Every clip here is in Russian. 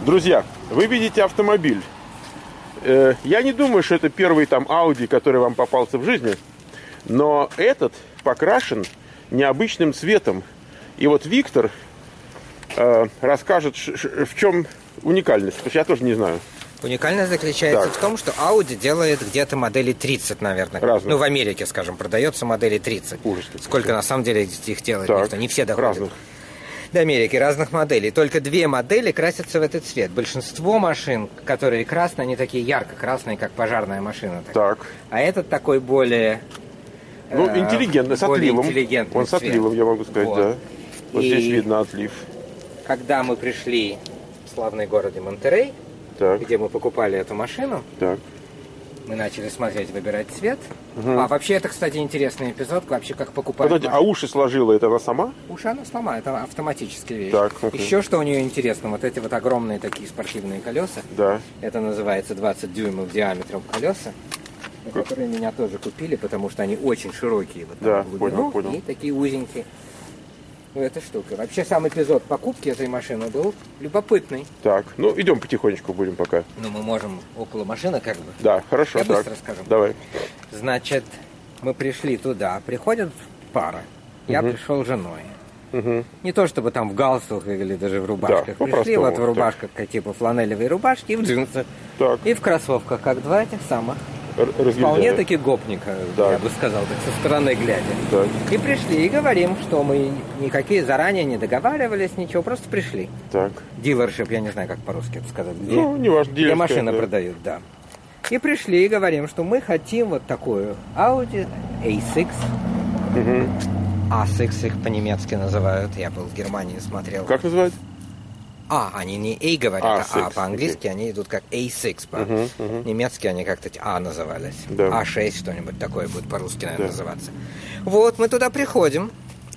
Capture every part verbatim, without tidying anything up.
Друзья, вы видите автомобиль. Э, я не думаю, что это первый там Audi, который вам попался в жизни. Но этот покрашен необычным цветом. И вот Виктор э, расскажет, ш- ш- в чем уникальность. Потому что я тоже не знаю. Уникальность заключается Так. в том, что Audi делает где-то модели тридцать, наверное. Разных. Ну, в Америке, скажем, продается модели тридцать. Ужас какой. Сколько на самом деле их делает Так. никто. Не все доходят. Разных. До Америки разных моделей. Только две модели красятся в этот цвет. Большинство машин, которые красные, они такие ярко-красные, как пожарная машина. Так. А этот такой более... Ну, э, интеллигентный, с более отливом. интеллигентный Он с цвет. отливом, я могу сказать, Вот. да. Вот И- здесь видно отлив. Когда мы пришли в славный город Монтерей, Так, где мы покупали эту машину, так. мы начали смотреть, выбирать цвет. А вообще это, кстати, интересный эпизод, вообще как покупать Подожди, а машину. уши сложила это она сама? Уши она сломает, это автоматическая вещь. Так, угу. Еще что у нее интересно, вот эти вот огромные такие спортивные колеса. Да. Это называется двадцать дюймов диаметром колеса, которые меня тоже купили, потому что они очень широкие. Вот Да, в глубину, понял, понял. И такие узенькие. Ну, эта штука. Вообще сам эпизод покупки этой машины был любопытный. Так, ну идем потихонечку будем пока. Ну, мы можем около машины как бы. Да, хорошо. Я так. быстро скажу. Давай. Значит, мы пришли туда, приходит пара. Я пришел с женой. Угу. Не то чтобы там в галстуках или даже в рубашках. Да, Пришли по-простому, вот в рубашках, как типа фланелевые рубашки, и в джинсах. Так, И в кроссовках, как два этих самых. р- Вполне разгильдяя. таки гопника, Да. я бы сказал, так со стороны глядя. Так, И пришли, и говорим, что мы никакие заранее не договаривались, ничего, просто пришли. так. Дилершип, я не знаю, как по-русски это сказать, где, Ну, не важно, где дилерская, машины да. продают, да. И пришли, и говорим, что мы хотим вот такую Audi эй шесть, Угу. эй шесть их по-немецки называют, я был в Германии, смотрел. Как называется? А, они не A говорят, А а, А шесть, по-английски они идут как эй шесть, по-немецки они как-то А назывались. Да. А шесть что-нибудь такое будет по-русски, наверное, Да. называться. Вот, мы туда приходим,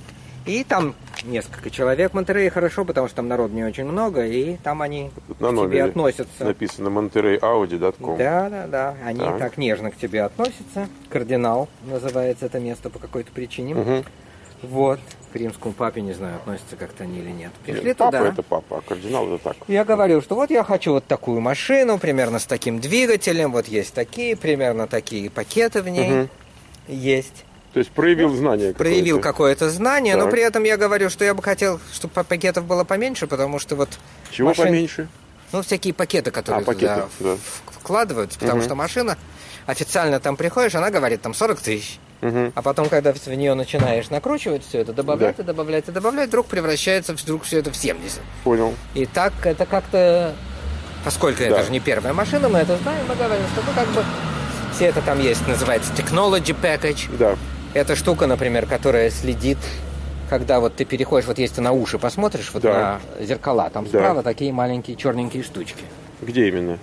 и там несколько человек в Монтерее хорошо, потому что там народ не очень много, и там они Тут к на тебе номере относятся. написано monterey audi точка com. Да, да, да. Они Так. так. нежно к тебе относятся. Кардинал называется это место по какой-то причине. Угу. Вот. К римскому папе, не знаю, относятся как-то они или нет. Пришли Папа туда. это папа, а кардинал это так. Я говорю, что вот я хочу вот такую машину, примерно с таким двигателем, вот есть такие, примерно такие пакеты в ней Мгм. есть. То есть проявил знание какое-то. Проявил какое-то знание, но Так. при этом я говорю, что я бы хотел, чтобы пакетов было поменьше, потому что вот... Чего машин- поменьше? Ну, всякие пакеты, которые А, пакеты, туда да. в- вкладываются, потому Мгм. что машина, официально там приходишь, она говорит там сорок тысяч. Угу. А потом, когда в нее начинаешь накручивать все это, добавлять Да. и добавлять и добавлять, вдруг превращается вдруг все это в семьдесят. Понял. И так это как-то, поскольку Да. это же не первая машина, мы это знаем, мы говорим, что ну как бы все это там есть, называется Technology Package. Да. Это штука, например, которая следит, когда вот ты переходишь, вот если ты на уши посмотришь, вот Да. на зеркала, там Да. справа такие маленькие черненькие штучки. Где именно?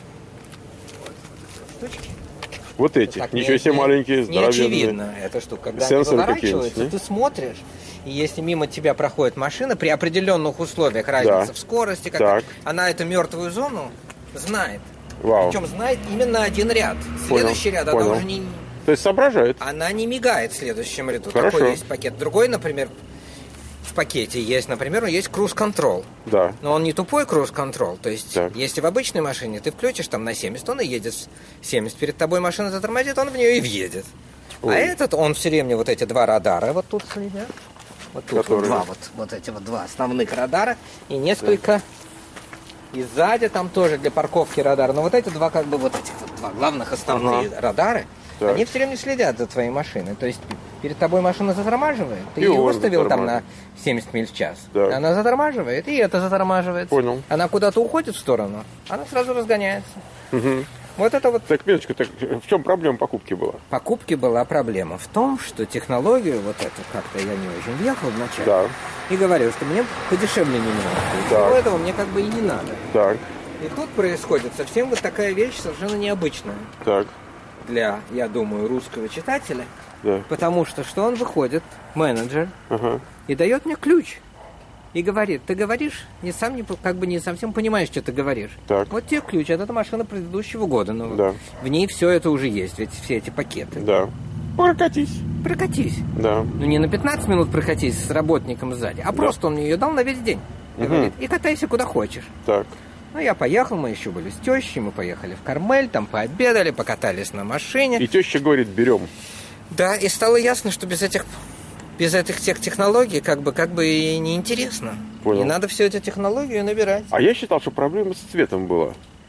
Штучки. Вот эти. Так, Ничего не- себе не- маленькие, Не здоровенные. очевидно эта штука. Когда Сенсоры они поворачиваются, какие-нибудь, ты смотришь, и если мимо тебя проходит машина, при определенных условиях, разница Да. в скорости, как Так. она эту мертвую зону знает. Вау. Причем знает именно один ряд. Понял, Следующий ряд, понял. она уже не... То есть соображает. Она не мигает в следующем ряду. Хорошо. Такой есть пакет. Другой, например, в пакете есть, например, есть круз-контрол. Да. Но он не тупой круз-контрол. То есть, Так. если в обычной машине ты включишь там на семьдесят, он и едет семьдесят. Перед тобой машина затормозит, он в нее и въедет. Ой. А этот, он все время вот эти два радара вот тут следят. Вот тут вот Которые? два, вот, вот эти вот два основных радара. И несколько... И сзади там тоже для парковки радар. Но вот эти два, как бы, вот эти вот два главных основные Ага. радары, Так. они все время следят за твоей машиной. То есть перед тобой машина затормаживает, ты И ее он выставил там на затормаживает. семьдесят миль в час. Да. Она затормаживает, и это затормаживает. Понял. Она куда-то уходит в сторону, она сразу разгоняется. Угу. Вот это вот Так, минуточку, так в чем проблема покупки была? покупки была проблема в том, что технологию вот эту как-то я не очень въехал вначале. Да. И говорил, что мне подешевле немного. И Так. всего этого мне как бы и не надо. Так, И тут происходит совсем вот такая вещь совершенно необычная так, для, я думаю, русского читателя. да. Потому что что он выходит, менеджер, Ага. и дает мне ключ. И говорит, ты говоришь, не сам не, по- как бы не совсем понимаешь, что ты говоришь. Так. Вот тебе ключ, это машина предыдущего года. Но Да. в ней все это уже есть, ведь все эти пакеты. Да. Прокатись. Прокатись. Да. Ну не на пятнадцать минут прокатись с работником сзади, а просто он мне ее дал на весь день. Мгм. Говорит, и катайся куда хочешь. Так. Ну, я поехал, мы еще были с тещей, мы поехали в Кармель, там пообедали, покатались на машине. И теща говорит, берем. Да, и стало ясно, что без этих, без этих тех технологий как бы, как бы и неинтересно. Понял. И надо всю эту технологию набирать. А я считал, что проблема с цветом была.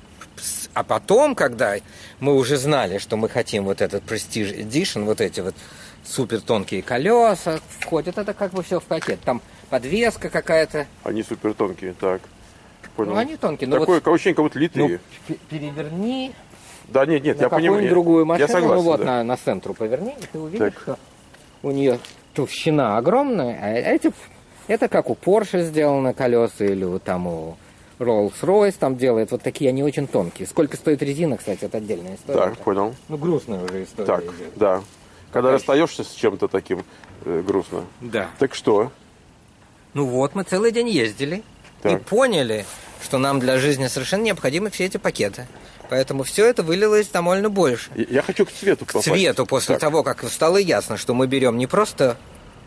А потом, когда мы уже знали, что мы хотим вот этот Prestige Edition, вот эти вот супер тонкие колеса входят, это как бы все в пакет. Там подвеска какая-то. Они супер тонкие, так. Понял. Ну, они тонкие. Но Такое вот, ощущение, как будто литые. ну, переверни Да, нет, нет, на я понимаю. какую-нибудь другую машину, Я согласен, ну вот да. на, на центру поверни, и ты увидишь, Так. что у нее толщина огромная, а эти, это как у Porsche сделаны колеса, или вот там у Rolls-Royce там делает, вот такие они очень тонкие. Сколько стоит резина, кстати, это отдельная история. Так, понял. Ну, грустная уже история Так, идет. да. Когда расстаешься с чем-то таким, э, грустно. Да. Так что? Ну вот, мы целый день ездили и Так. поняли, что нам для жизни совершенно необходимы все эти пакеты. Поэтому все это вылилось довольно больше. Я я хочу к цвету К попасть. цвету, после Так. того, как стало ясно, что мы берем не просто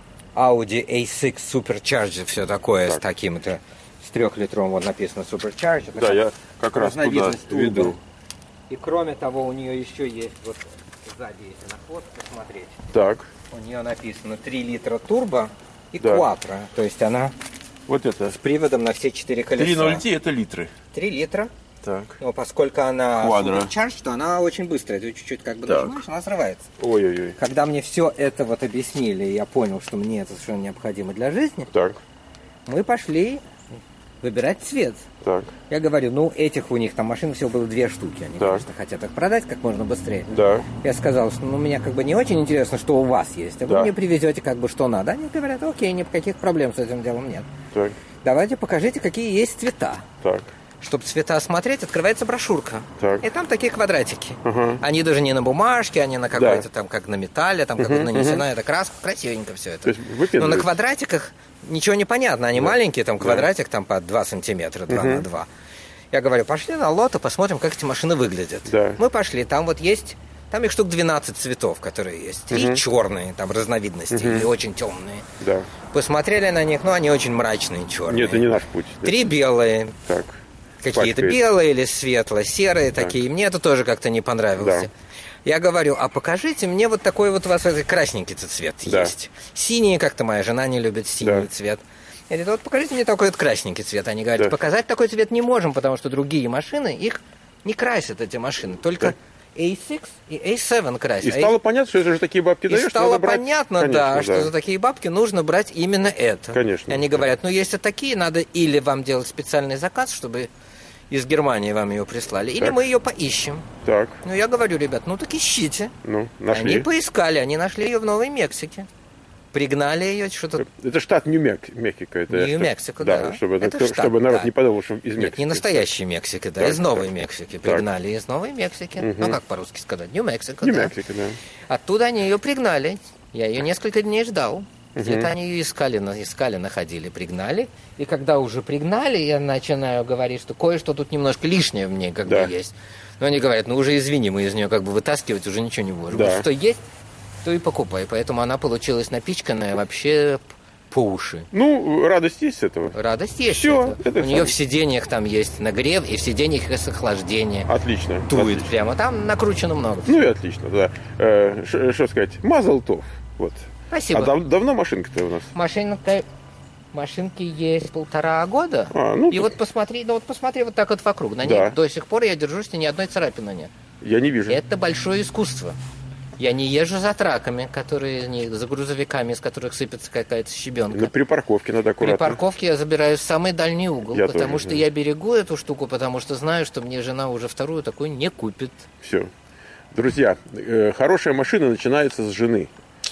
Audi эй шесть Supercharger, все такое, Так. с таким-то, с трехлитровым, вот написано Supercharger. Да, я как раз туда разновидность турбо. веду. И кроме того, у нее еще есть, вот сзади, если на хвост посмотреть, Так, у нее написано три литра турбо и Да. Quattro. То есть она вот это. с приводом на все четыре колеса. три ноль ди это литры. три литра. Так. Но поскольку она Quattro. Supercharged, то она очень быстрая. Ты чуть-чуть как бы Так. нажимаешь, она срывается. Ой-ой-ой. Когда мне все это вот объяснили, и я понял, что мне это совершенно необходимо для жизни, Так, мы пошли выбирать цвет. так, Я говорю, ну, этих у них там машин всего было две штуки. Они, Так. конечно, хотят их продать как можно быстрее. да. Я сказал, что ну, мне как бы не очень интересно, что у вас есть, а вы Да. мне привезете как бы что надо. Они говорят, окей, никаких проблем с этим делом нет. Так, Давайте покажите, какие есть цвета. так. Чтобы цвета осмотреть, открывается брошюрка. Так. И там такие квадратики. Ага. Они даже не на бумажке, они на какой-то Да. там, как на металле, там как бы нанесена эта краска, красивенько все это. То есть Но на выпендривается. квадратиках ничего не понятно. Они маленькие, там квадратик там по два сантиметра, два на два. Я говорю, пошли на лото, посмотрим, как эти машины выглядят. Да. Мы пошли, там вот есть, там их штук двенадцать цветов, которые есть. Три черные, там разновидности, и очень темные. Да. Посмотрели на них, ну они очень мрачные, черные. Нет, это не наш путь. Три белые, Так. какие-то Пачкает. белые или светло-серые такие. Мне это тоже как-то не понравилось. Да. Я говорю, а покажите мне вот такой вот у вас этот красненький-то цвет Да. есть. Синий, как-то моя жена не любит синий Да. цвет. Я говорю, вот покажите мне такой вот красненький цвет. Они говорят, Да. показать такой цвет не можем, потому что другие машины, их не красят эти машины. Только Да. эй шесть и эй семь красят. И А стало понятно, что это же такие бабки и даешь, стало надо брать. понятно, Конечно, да, что за такие бабки нужно брать именно это. Конечно. И они говорят, ну если такие, надо или вам делать специальный заказ, чтобы из Германии вам ее прислали, или Так. мы ее поищем. Так, Ну я говорю, ребят, ну так ищите. ну, нашли. Они поискали, они нашли ее в Новой Мексике. Пригнали ее, что-то... Это штат Нью-Мексико. Это Нью-Мексико, да. Чтобы, это Это кто- штат, чтобы народ да. не подумал, что из Мексики. Нет, не настоящей Мексики, да, Так, из Новой так. Мексики. Так. Пригнали из Новой Мексики. Ну как по-русски сказать? Нью-Мексико, да. Нью-Мексико, да. Оттуда они ее пригнали. Я ее несколько дней ждал. Где-то они ее искали, на- искали, находили, пригнали. И когда уже пригнали, я начинаю говорить, что кое-что тут немножко лишнее в ней как Да. бы есть. Но они говорят, ну уже извини, мы из нее как бы вытаскивать уже ничего не можем. Да. Вот что есть, то и покупай. Поэтому она получилась напичканная вообще по уши. Ну, радость есть с этого. Радость есть. Всё, это. это У нее всё. в сиденьях там есть нагрев, и в сиденьях есть охлаждение. Отлично. Дует отлично. прямо. Там накручено много. Ну и отлично, да. Э, ш- Что сказать? Мазал-тов. Вот. Спасибо. А дав- давно машинка-то у нас? Машинка, машинки есть полтора года. А, ну и так- вот посмотри, ну вот посмотри вот так вот вокруг. На Да. ней до сих пор я держусь, и ни одной царапины нет. Я не вижу. Это большое искусство. Я не езжу за траками, которые не за грузовиками, из которых сыпется какая-то щебенка. На припарковке надо При аккуратно. парковке я забираю в самый дальний угол, Я потому тоже, что да. я берегу эту штуку, потому что знаю, что мне жена уже вторую такую не купит. Все. Друзья, э, хорошая машина начинается с жены.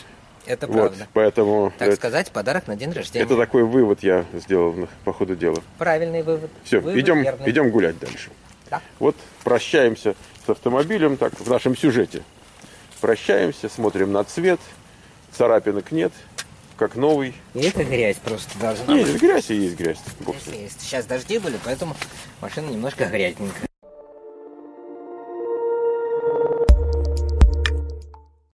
Это Вот, правда. поэтому Так э, сказать, подарок на день рождения. это такой вывод я сделал на- по ходу дела. Правильный вывод. Все, Вывод идем, верный. идем гулять дальше. Да. Вот прощаемся с автомобилем, так, в нашем сюжете. Прощаемся, смотрим на цвет, царапинок нет, как новый. И это грязь просто должна Есть быть. грязь и есть грязь. Бог с ним. Есть. Сейчас дожди были, поэтому машина немножко грязненькая.